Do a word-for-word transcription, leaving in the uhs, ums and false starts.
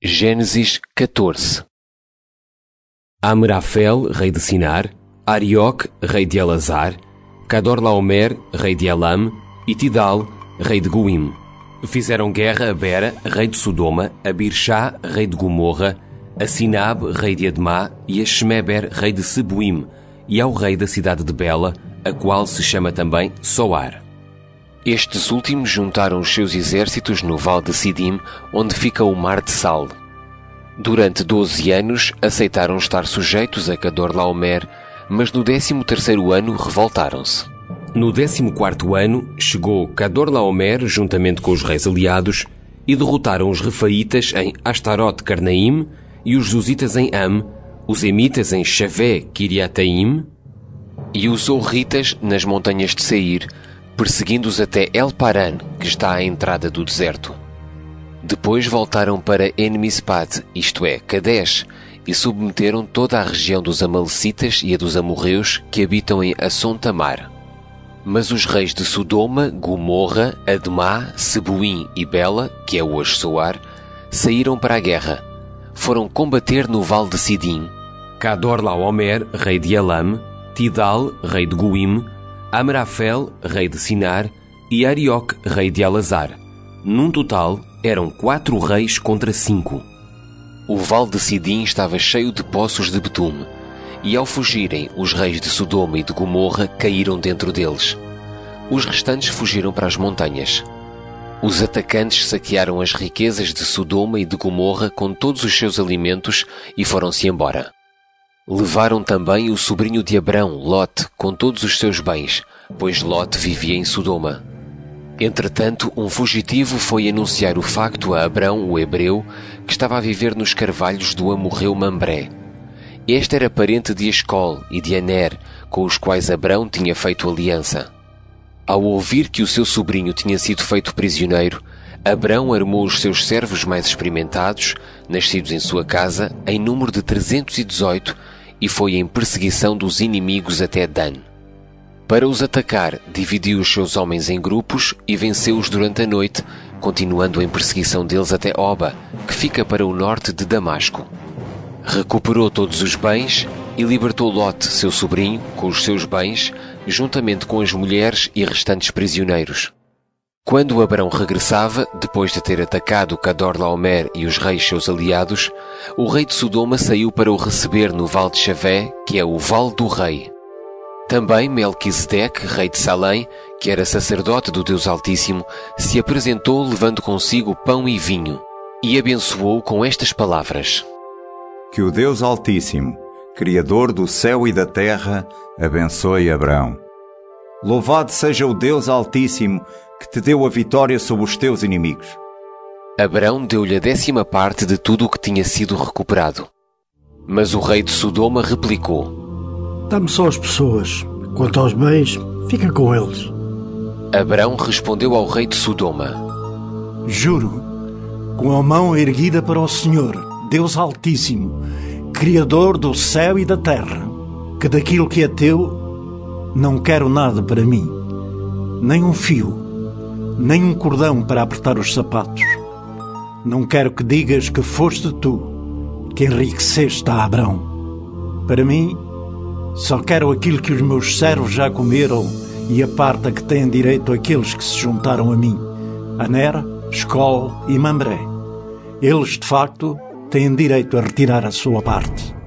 Gênesis catorze. Amrafel, rei de Sinar, Arioque, rei de Elazar, Cadorlaomer, rei de Elam, e Tidal, rei de Goim. Fizeram guerra a Bera, rei de Sodoma, a Birshá, rei de Gomorra, a Sinab, rei de Admá, e a Shemeber, rei de Seboim, e ao rei da cidade de Bela, a qual se chama também Soar. Estes últimos juntaram os seus exércitos no vale de Sidim, onde fica o mar de Sal. Durante doze anos aceitaram estar sujeitos a Cadorlaomer, mas no décimo terceiro ano revoltaram-se. No décimo quarto ano chegou Cadorlaomer juntamente com os reis aliados e derrotaram os Refaítas em Astarote Carnaim e os Zuzitas em Am, os Emitas em Shavé Kiriataim e os Horritas nas montanhas de Seir, perseguindo-os até El-Paran, que está à entrada do deserto. Depois voltaram para En-Mispat, isto é, Kadesh, e submeteram toda a região dos Amalecitas e a dos amorreus que habitam em Asson-Tamar. Mas os reis de Sodoma, Gomorra, Admá, Seboim e Bela, que é hoje Soar, saíram para a guerra. Foram combater no vale de Sidim. Cadorlaomer, rei de Elam, Tidal, rei de Goim, Amrafel, rei de Sinar, e Arioque, rei de Elazar. Num total, eram quatro reis contra cinco. O vale de Sidim estava cheio de poços de betume, e ao fugirem, os reis de Sodoma e de Gomorra caíram dentro deles. Os restantes fugiram para as montanhas. Os atacantes saquearam as riquezas de Sodoma e de Gomorra com todos os seus alimentos e foram-se embora. Levaram também o sobrinho de Abrão, Lote, com todos os seus bens, pois Lote vivia em Sodoma. Entretanto, um fugitivo foi anunciar o facto a Abrão, o hebreu, que estava a viver nos carvalhos do amorreu Mambré. Este era parente de Escol e de Aner, com os quais Abrão tinha feito aliança. Ao ouvir que o seu sobrinho tinha sido feito prisioneiro, Abrão armou os seus servos mais experimentados, nascidos em sua casa, em número de trezentos e dezoito, e foi em perseguição dos inimigos até Dan. Para os atacar, dividiu os seus homens em grupos e venceu-os durante a noite, continuando em perseguição deles até Oba, que fica para o norte de Damasco. Recuperou todos os bens e libertou Lote, seu sobrinho, com os seus bens, juntamente com as mulheres e restantes prisioneiros. Quando Abrão regressava, depois de ter atacado Cadorlaomer e os reis seus aliados, o rei de Sodoma saiu para o receber no vale de Chavé, que é o Vale do Rei. Também Melquisedeque, rei de Salém, que era sacerdote do Deus Altíssimo, se apresentou levando consigo pão e vinho, e abençoou com estas palavras: Que o Deus Altíssimo, Criador do céu e da terra, abençoe Abrão. Louvado seja o Deus Altíssimo, que te deu a vitória sobre os teus inimigos. Abrão deu-lhe a décima parte de tudo o que tinha sido recuperado. Mas o rei de Sodoma replicou: Dá-me só as pessoas. Quanto aos bens, fica com eles. Abrão respondeu ao rei de Sodoma: Juro, com a mão erguida para o Senhor, Deus Altíssimo, Criador do céu e da terra, que daquilo que é teu, não quero nada para mim, nem um fio, nem um cordão para apertar os sapatos. Não quero que digas que foste tu que enriqueceste a Abrão. Para mim, só quero aquilo que os meus servos já comeram e a parte a que têm direito aqueles que se juntaram a mim, Aner, Escol e Mambré. Eles, de facto, têm direito a retirar a sua parte.